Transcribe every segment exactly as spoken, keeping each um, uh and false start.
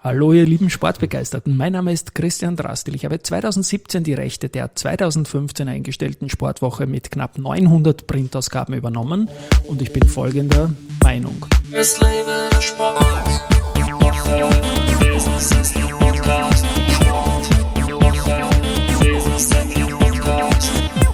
Hallo ihr lieben Sportbegeisterten, mein Name ist Christian Drastil. Ich habe zweitausendsiebzehn die Rechte der zweitausendfünfzehn eingestellten Sportwoche mit knapp neunhundert Printausgaben übernommen und ich bin folgender Meinung. Es lebe der Sport. Business ist der Podcast. Sport. Business ist der Podcast.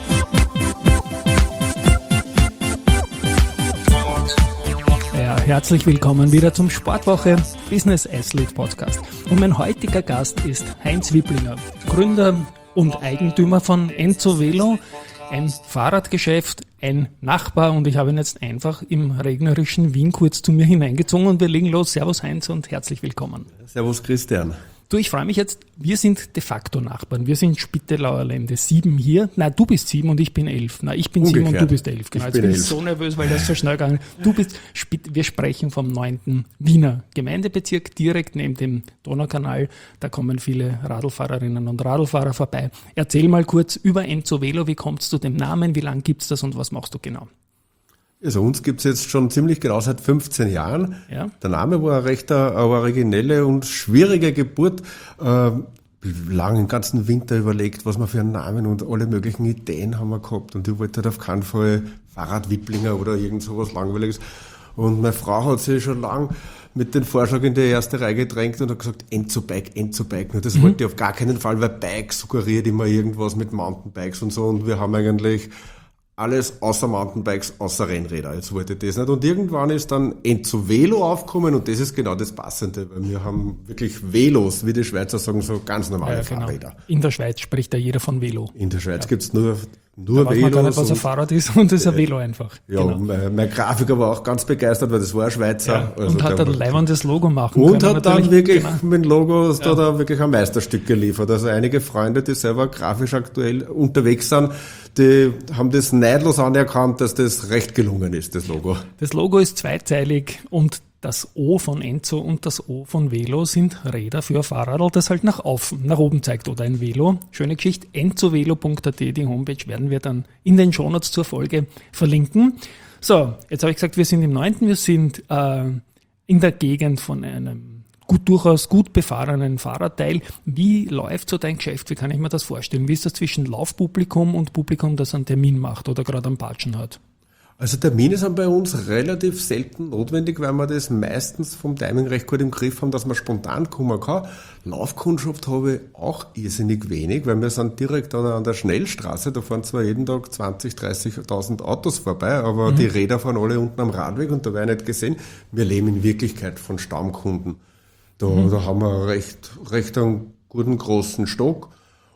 Ja, herzlich willkommen wieder zum Sportwoche Business Athlete Podcast. Und mein heutiger Gast ist Heinz Wipplinger, Gründer und Eigentümer von Enzo Velo, ein Fahrradgeschäft, ein Nachbar, und ich habe ihn jetzt einfach im regnerischen Wien kurz zu mir hineingezogen und wir legen los. Servus Heinz und herzlich willkommen. Servus Christian. Du, ich freue mich jetzt, wir sind de facto Nachbarn. Wir sind Spittelauer Lände, sieben hier. Na, du bist sieben und ich bin elf. Na, ich bin Umgekehrt. sieben und du bist elf. Genau, ich jetzt bin, bin ich elf. so nervös, weil das so schnell gegangen ist. Du bist, wir sprechen vom neunten Wiener Gemeindebezirk, direkt neben dem Donaukanal. Da kommen viele Radlfahrerinnen und Radlfahrer vorbei. Erzähl mal kurz über Enzo Velo. Wie kommst du zu dem Namen? Wie lange gibt's das und was machst du genau? Also uns gibt's jetzt schon ziemlich genau seit fünfzehn Jahren. Ja. Der Name war eine recht eine originelle und schwierige Geburt. Äh, lang den ganzen Winter überlegt, was wir für einen Namen und alle möglichen Ideen haben wir gehabt. Und ich wollte halt auf keinen Fall Fahrradwipplinger oder irgend sowas Langweiliges. Und meine Frau hat sich schon lang mit dem Vorschlag in die erste Reihe gedrängt und hat gesagt, Enzo Bike, Enzo Bike. Nur das mhm. wollte ich auf gar keinen Fall, weil Bike suggeriert immer irgendwas mit Mountainbikes und so. Und wir haben eigentlich alles außer Mountainbikes, außer Rennräder. Jetzt wollte ich das nicht. Und irgendwann ist dann Enzo Velo aufgekommen und das ist genau das Passende, weil wir haben wirklich Velos, wie die Schweizer sagen, so ganz normale Ja, genau. Fahrräder. In der Schweiz spricht ja jeder von Velo. In der Schweiz ja. gibt's nur, nur da weiß man Velos. gar nicht, was ein Fahrrad ist und das ist ein Velo einfach. Ja, genau. mein, mein Grafiker war auch ganz begeistert, weil das war ein Schweizer. Ja, also und hat ein leibendes Logo machen und können. Und hat dann wirklich genau. mit dem Logo ja. da, da wirklich ein Meisterstück geliefert. Also einige Freunde, die selber grafisch aktuell unterwegs sind, die haben das neidlos anerkannt, dass das recht gelungen ist, das Logo. Das Logo ist zweizeilig und das O von Enzo und das O von Velo sind Räder für Fahrradl, das halt nach, auf, nach oben zeigt, oder ein Velo. Schöne Geschichte, enzovelo punkt at, die Homepage werden wir dann in den Shownotes zur Folge verlinken. So, jetzt habe ich gesagt, wir sind im neunten Wir sind äh, in der Gegend von einem gut durchaus gut befahrenen Fahrradteil. Wie läuft so dein Geschäft? Wie kann ich mir das vorstellen? Wie ist das zwischen Laufpublikum und Publikum, das einen Termin macht oder gerade am Patschen hat? Also Termine sind bei uns relativ selten notwendig, weil wir das meistens vom Timing recht gut im Griff haben, dass man spontan kommen kann. Laufkundschaft habe ich auch irrsinnig wenig, weil wir sind direkt an, an der Schnellstraße, da fahren zwar jeden Tag zwanzig, dreißigtausend Autos vorbei, aber mhm. die Räder fahren alle unten am Radweg und da werde ich nicht gesehen. Wir leben in Wirklichkeit von Stammkunden. Da, mhm. da haben wir recht, recht einen guten großen Stock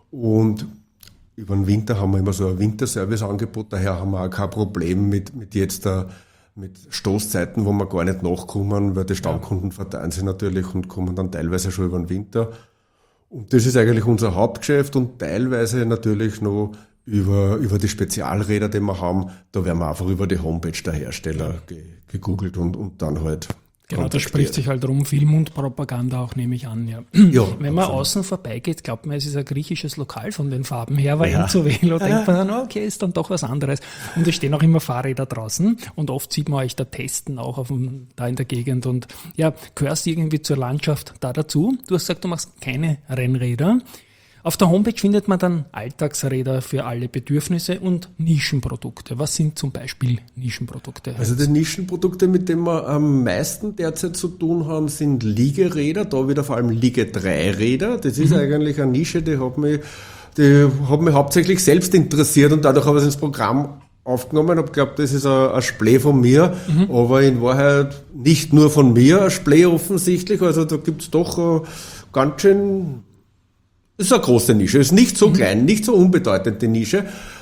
und über den Winter haben wir immer so ein Winterservice-Angebot, daher haben wir auch kein Problem mit, mit jetzt da, mit Stoßzeiten, wo wir gar nicht nachkommen, weil die Stammkunden verteilen sich natürlich und kommen dann teilweise schon über den Winter. Und das ist eigentlich unser Hauptgeschäft und teilweise natürlich noch über, über die Spezialräder, die wir haben, da werden wir einfach über die Homepage der Hersteller ge, gegoogelt und, und dann halt Genau, da spricht sich halt rum, Film und Propaganda auch, nehme ich an, ja. ja Wenn man absolut. außen vorbeigeht, glaubt man, es ist ein griechisches Lokal von den Farben her, weil ja. Enzo Velo denkt man dann, okay, ist dann doch was anderes. Und es stehen auch immer Fahrräder draußen und oft sieht man euch da testen, auch auf dem, da in der Gegend und ja, gehörst irgendwie zur Landschaft da dazu. Du hast gesagt, du machst keine Rennräder. Auf der Homepage findet man dann Alltagsräder für alle Bedürfnisse und Nischenprodukte. Was sind zum Beispiel Nischenprodukte? Also die Nischenprodukte, mit denen wir am meisten derzeit zu tun haben, sind Liegeräder, da wieder vor allem Liege-drei-Räder. Das ist mhm. eigentlich eine Nische, die hat mich, die hat mich hauptsächlich selbst interessiert und dadurch habe ich es ins Programm aufgenommen. Ich glaube, das ist ein, ein Splee von mir, mhm. aber in Wahrheit nicht nur von mir, ein Splee offensichtlich. Also da gibt es doch uh, ganz schön... Das ist eine große Nische, ist nicht so klein, nicht so unbedeutend, die Nische.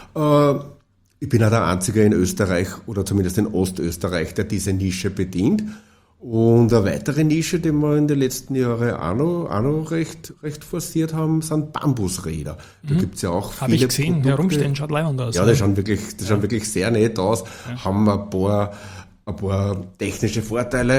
Ich bin auch der Einzige in Österreich oder zumindest in Ostösterreich, der diese Nische bedient. Und eine weitere Nische, die wir in den letzten Jahren auch noch, auch noch recht, recht forciert haben, sind Bambusräder. Da mhm. gibt's ja auch viele Habe ich gesehen, Produkte. herumstehen, schaut leibend aus. Ja, die schauen wirklich, die ja. schauen wirklich sehr nett aus, ja. haben ein paar, ein paar technische Vorteile.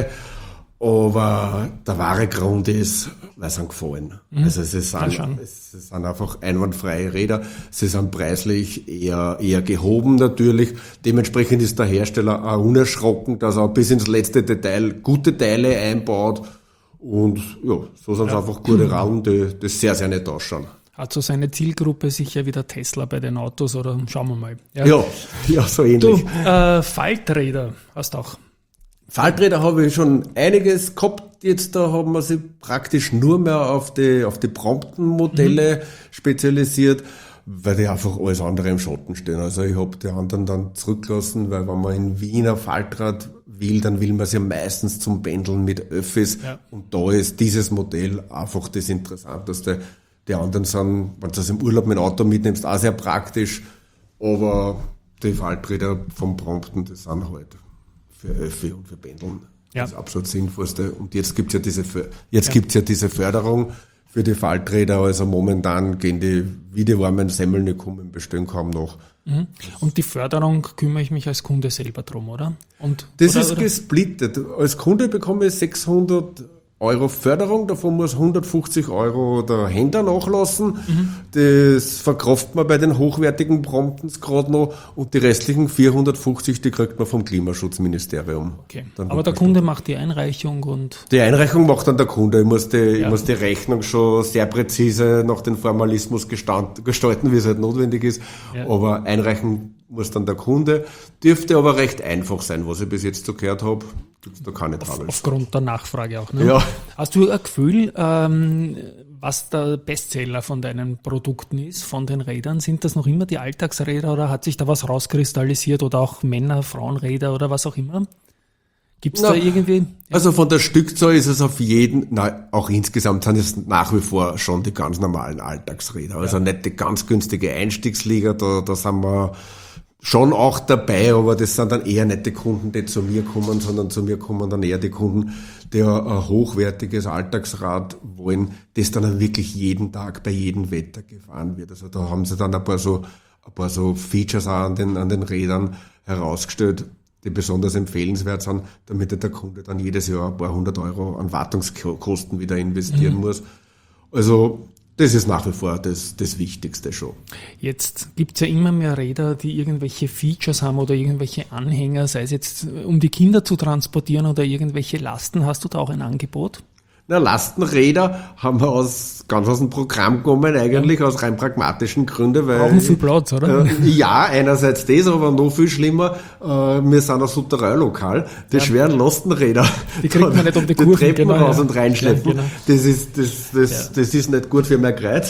Aber der wahre Grund ist, weil sie gefallen. Mhm. Also sie sind, es sind einfach einwandfreie Räder. Sie sind preislich eher, eher gehoben natürlich. Dementsprechend ist der Hersteller auch unerschrocken, dass er bis ins letzte Detail gute Teile einbaut. Und ja, so sind es Ja. einfach gute Rahmen, die, die sehr, sehr nett ausschauen. Hat so seine Zielgruppe sicher wieder Tesla bei den Autos oder schauen wir mal. Ja, ja, so Du, ähnlich. äh, Falträder hast auch. Falträder habe ich schon einiges gehabt. Jetzt da haben wir sich praktisch nur mehr auf die, auf die Brompton-Modelle spezialisiert, weil die einfach alles andere im Schatten stehen. Also ich habe die anderen dann zurückgelassen, weil wenn man in Wien ein Faltrad will, dann will man es ja meistens zum Pendeln mit Öffis. Ja. Und da ist dieses Modell einfach das Interessanteste. Die anderen sind, wenn du das im Urlaub mit dem Auto mitnimmst, auch sehr praktisch. Aber die Falträder vom Brompton, die sind halt für Öffi und für Pendeln Ja. das absolut sinnvollste. Und jetzt gibt's ja diese, Fö- jetzt gibt's ja diese Förderung für die Falträder. Also momentan gehen die wie die warmen Semmeln, die kommen, bestehen kaum noch. Mhm. Und die Förderung kümmere ich mich als Kunde selber drum, oder? Und, Das oder, ist oder? gesplittet. Als Kunde bekomme ich sechshundert Euro Förderung, davon muss hundertfünfzig Euro der Händler nachlassen. Mhm. Das verkraftet man bei den hochwertigen Bromptons gerade noch und die restlichen vierhundertfünfzig, die kriegt man vom Klimaschutzministerium. Okay. Dann Aber der Kunde macht die Einreichung und Die Einreichung macht dann der Kunde. Ich muss die, Ja. ich muss die Rechnung schon sehr präzise nach dem Formalismus gestand, gestalten, wie es halt notwendig ist. Ja. Aber einreichen muss dann der Kunde. Dürfte aber recht einfach sein, was ich bis jetzt so gehört habe. Gibt's da keine Troubles. aufgrund der Nachfrage auch. Ne? Ja. Hast du ein Gefühl, ähm, was der Bestseller von deinen Produkten ist, von den Rädern? Sind das noch immer die Alltagsräder oder hat sich da was rauskristallisiert oder auch Männer-, Frauenräder oder was auch immer? Gibt es Na, da irgendwie? Also von der Stückzahl ist es auf jeden, na, auch insgesamt sind es nach wie vor schon die ganz normalen Alltagsräder. Also nicht die ganz günstige Einstiegsliga, da, da sind wir schon auch dabei, aber das sind dann eher nicht die Kunden, die zu mir kommen, sondern zu mir kommen dann eher die Kunden, die ein hochwertiges Alltagsrad wollen, das dann auch wirklich jeden Tag bei jedem Wetter gefahren wird. Also da haben sie dann ein paar so, ein paar so Features auch an den, an den Rädern herausgestellt, die besonders empfehlenswert sind, damit der Kunde dann jedes Jahr ein paar hundert Euro an Wartungskosten wieder investieren Mhm. muss. Also das ist nach wie vor das, das Wichtigste schon. Jetzt gibt es ja immer mehr Räder, die irgendwelche Features haben oder irgendwelche Anhänger, sei es jetzt äh, um die Kinder zu transportieren oder irgendwelche Lasten. Hast du da auch ein Angebot? Na, Lastenräder haben wir aus, ganz aus dem Programm gekommen, eigentlich aus rein pragmatischen Gründen, weil... Brauchen viel Platz, oder? Äh, ja, einerseits das, aber noch viel schlimmer, äh, wir sind ein Souterrain-Lokal, die schweren Lastenräder, Die kriegt man nicht um die Kurven, Treppen genau, raus ja. und reinschleppen, Ja, genau. das ist, das, das, Ja. das ist nicht gut für mein Kreuz.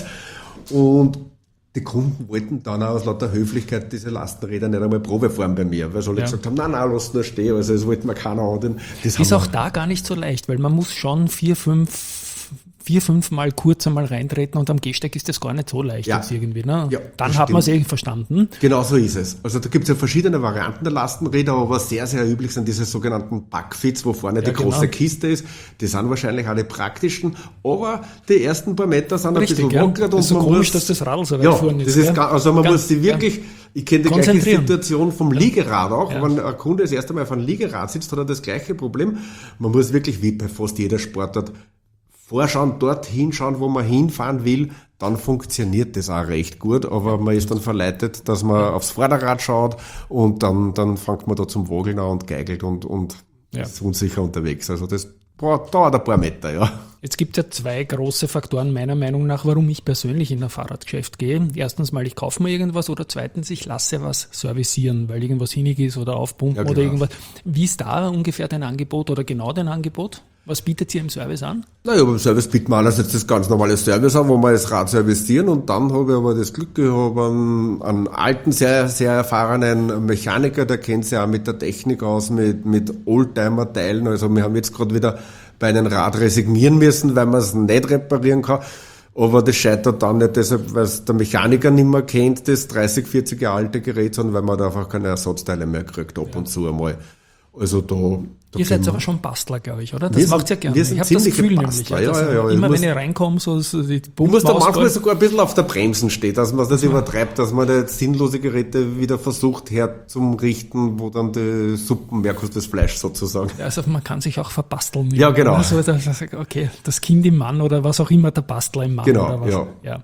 Und die Kunden wollten dann auch aus lauter Höflichkeit diese Lastenräder nicht einmal Probe fahren bei mir, weil sie alle Ja. gesagt haben, nein, nein, lass nur stehen, also es wollten wir keiner an. Das Ist haben auch da gar nicht so leicht, weil man muss schon vier, fünf, vier, fünf Mal kurz einmal reintreten und am Gehsteig ist das gar nicht so leicht Ja. jetzt irgendwie. Ne? Ja, Dann das hat man es stimmt. eh verstanden. Genau so ist es. Also da gibt es ja verschiedene Varianten der Lastenräder, aber sehr, sehr üblich sind diese sogenannten Backfits, wo vorne die genau. große Kiste ist. Die sind wahrscheinlich alle praktischen, aber die ersten paar Meter sind ein Richtig, bisschen ja. wackelt. Das ist so man komisch, muss, dass das Radl so weit ja, vorne das ist. ist gell? ga- also man Ganz- muss sich wirklich, ich kenne die gleiche Konzentrieren. Situation vom Liegerad auch. Ja. Wenn ein Kunde das erste Mal auf einem Liegerad sitzt, hat er das gleiche Problem. Man muss wirklich, wie bei fast jeder Sportart, vorschauen, dort hinschauen, wo man hinfahren will, dann funktioniert das auch recht gut, aber man ist dann verleitet, dass man aufs Vorderrad schaut und dann, dann fängt man da zum Wogeln an und geigelt und, und Ja. ist unsicher unterwegs. Also das braucht- dauert ein paar Meter, ja. Jetzt gibt es ja zwei große Faktoren meiner Meinung nach, warum ich persönlich in ein Fahrradgeschäft gehe. Erstens mal, ich kaufe mir irgendwas oder zweitens, ich lasse was servicieren, weil irgendwas hinig ist oder aufpumpen Ja, genau. oder irgendwas. Wie ist da ungefähr dein Angebot oder genau dein Angebot? Was bietet ihr im Service an? Naja, beim Service bieten wir einerseits das ganz normale Service an, wo wir das Rad servicieren und dann habe ich aber das Glück gehabt, einen, einen alten, sehr, sehr erfahrenen Mechaniker, der kennt sich auch mit der Technik aus, mit, mit Oldtimer-Teilen. Also wir haben jetzt gerade wieder bei einem Rad resignieren müssen, weil man es nicht reparieren kann. Aber das scheitert dann nicht deshalb, weil es der Mechaniker nicht mehr kennt, das dreißig, vierzig Jahre alte Gerät, sondern weil man da einfach keine Ersatzteile mehr kriegt, ab und zu einmal. Also da, da Ihr seid können wir- aber schon Bastler, glaube ich, oder? Das Wir sind- macht ihr gerne. wir sind ich habe das ziemliche Gefühl Bastler, nämlich, ja, dass ja, ja. Ich immer muss- wenn ich reinkomme, so, so die Du musst da Pumpen manchmal ausfallen. sogar ein bisschen auf der Bremsen stehen, dass man es nicht übertreibt, dass man nicht sinnlose Geräte wieder versucht herzurichten, wo dann die Suppen mehr kostet, das Fleisch sozusagen. Ja, also man kann sich auch verbasteln. Ja, genau. Also, dass ich sage, okay, das Kind im Mann oder was auch immer, der Bastler im Mann. Genau, oder was. ja. ja.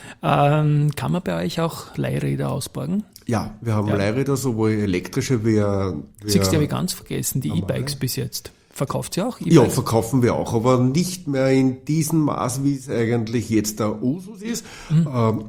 Ähm, kann man bei euch auch Leihräder ausborgen? Ja, wir haben Ja. Leihräder, sowohl elektrische wie, wie Siehst du, habe ich ganz vergessen, die E-Bikes bis jetzt. verkauft ihr auch? Ja, verkaufen wir auch, aber nicht mehr in diesem Maß, wie es eigentlich jetzt der Usus ist. Mhm. Ähm,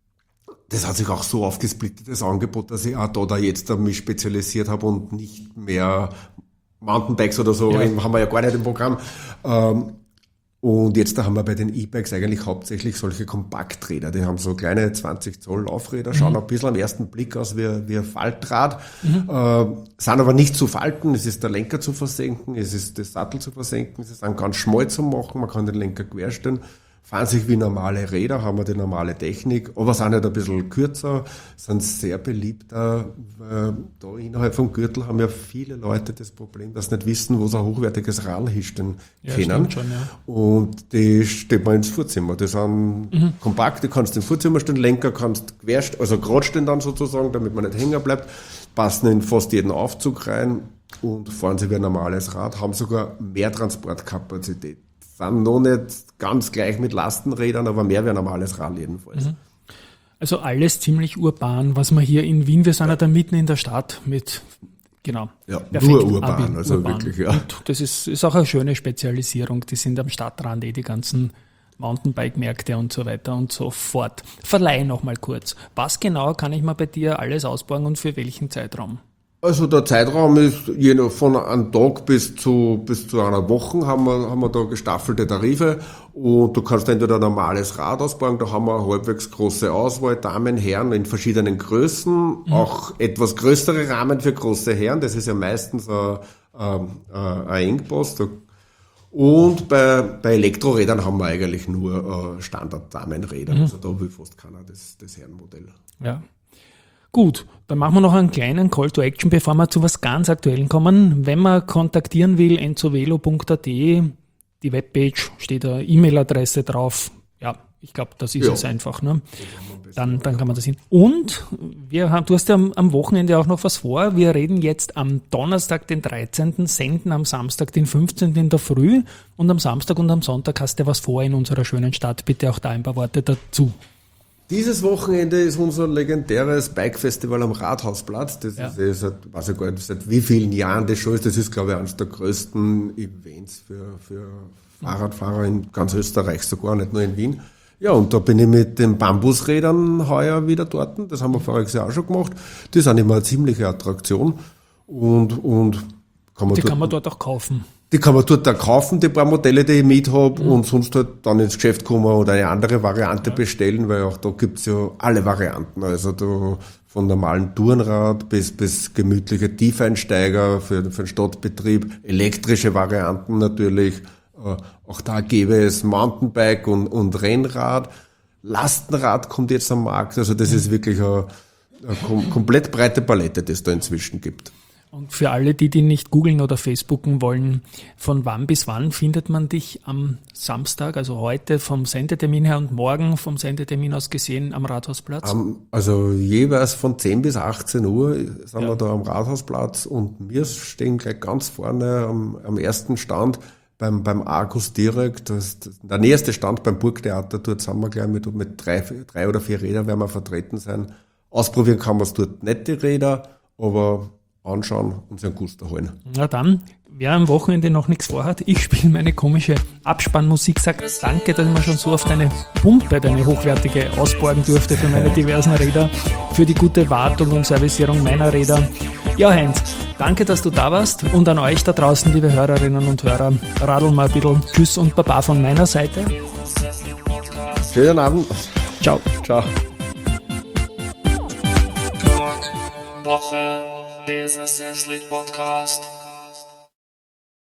das hat sich auch so aufgesplittet, das Angebot, dass ich auch da, da jetzt mich spezialisiert habe und nicht mehr Mountainbikes oder so, ja. haben wir ja gar nicht im Programm. Ähm, Und jetzt da haben wir bei den E-Bikes eigentlich hauptsächlich solche Kompakträder. Die haben so kleine zwanzig Zoll Laufräder, schauen mhm. ein bisschen am ersten Blick aus wie, wie ein Faltrad, mhm. äh, sind aber nicht zu falten. Es ist der Lenker zu versenken, es ist das Sattel zu versenken, es ist dann ganz schmal zu machen, man kann den Lenker querstellen. Fahren sich wie normale Räder, haben wir die normale Technik, aber sind halt ein bisschen kürzer, sind sehr beliebt. Äh, da innerhalb vom Gürtel haben ja viele Leute das Problem, dass sie nicht wissen, wo sie ein hochwertiges Rad hinstellen ja, können. Schon, ja. Und die steht man ins Vorzimmer. Die sind mhm. kompakt, du kannst im Vorzimmer stellen, Lenker kannst querstellen, also gerade stehen dann sozusagen, damit man nicht hängen bleibt, passen in fast jeden Aufzug rein und fahren sie wie ein normales Rad, haben sogar mehr Transportkapazität. Sind noch nicht ganz gleich mit Lastenrädern, aber mehr wie ein normales Rad jedenfalls. Mhm. Also alles ziemlich urban, was man hier in Wien, wir sind ja, ja da mitten in der Stadt mit, genau. Ja, nur urban, Abi, also urban. Wirklich, ja. Und das ist, ist auch eine schöne Spezialisierung, die sind am Stadtrand eh die ganzen Mountainbike-Märkte und so weiter und so fort. Verleih noch mal kurz. Was genau kann ich mir bei dir alles ausborgen und für welchen Zeitraum? Also der Zeitraum ist je nach, von einem Tag bis zu bis zu einer Woche haben wir haben wir da gestaffelte Tarife und du kannst entweder ein normales Rad ausbauen, da haben wir eine halbwegs große Auswahl, Damen, Herren in verschiedenen Größen, mhm. auch etwas größere Rahmen für große Herren, das ist ja meistens ein, ein, ein Engpass. Und bei, bei Elektrorädern haben wir eigentlich nur Standard-Damenräder, mhm. also da will fast keiner das, das Herrenmodell. Ja. Gut, dann machen wir noch einen kleinen Call to Action, bevor wir zu was ganz Aktuellen kommen. Wenn man kontaktieren will, enzovelo punkt at, die Webpage, steht eine E-Mail-Adresse drauf. Ja, ich glaube, das ist ja. es einfach. Ne? Dann, dann kann man das hin. Und wir haben, du hast ja am, am Wochenende auch noch was vor. Wir reden jetzt am Donnerstag, den dreizehnten, senden am Samstag, den fünfzehnten in der Früh. Und am Samstag und am Sonntag hast du was vor in unserer schönen Stadt. Bitte auch da ein paar Worte dazu. Dieses Wochenende ist unser legendäres Bike-Festival am Rathausplatz. Das ja. ist eh seit, weiß ich gar nicht, seit wie vielen Jahren das schon ist. Das ist, glaube ich, eines der größten Events für, für Fahrradfahrer in ganz Österreich, sogar nicht nur in Wien. Ja, und da bin ich mit den Bambusrädern heuer wieder dort. Das haben wir voriges Jahr auch schon gemacht. Die sind immer eine ziemliche Attraktion. Und, und kann man die dort, kann man dort auch kaufen. Die kann man dort auch kaufen, die paar Modelle, die ich mit habe, mhm. und sonst halt dann ins Geschäft kommen oder eine andere Variante ja. bestellen, weil auch da gibt's ja alle Varianten. Also da von normalen Tourenrad bis, bis gemütliche Tiefeinsteiger für, für den Stadtbetrieb, elektrische Varianten natürlich. Äh, auch da gäbe es Mountainbike und, und Rennrad. Lastenrad kommt jetzt am Markt. Also das mhm. ist wirklich eine, eine kom- komplett breite Palette, die es da inzwischen gibt. Und für alle, die die nicht googeln oder Facebooken wollen, von wann bis wann findet man dich am Samstag, also heute vom Sendetermin her und morgen vom Sendetermin aus gesehen am Rathausplatz? Um, also jeweils von zehn bis achtzehn Uhr sind ja. wir da am Rathausplatz und wir stehen gleich ganz vorne am, am ersten Stand beim, beim Argus direkt. Das, das, der nächste Stand beim Burgtheater, dort sind wir gleich mit, mit drei, drei oder vier Rädern werden wir vertreten sein. Ausprobieren kann man es dort nicht, die Räder, aber anschauen und sich einen Gusto holen. Na dann, wer am Wochenende noch nichts vorhat, ich spiele meine komische Abspannmusik, sag danke, dass ich mir schon so auf deine Pumpe, deine hochwertige ausborgen durfte für meine diversen Räder, für die gute Wartung und Servicierung meiner Räder. Ja, Heinz, danke, dass du da warst und an euch da draußen, liebe Hörerinnen und Hörer, radeln mal ein bisschen. Tschüss und Baba von meiner Seite. Schönen Abend. Ciao. Ciao. Woche. Business Sleep Podcast.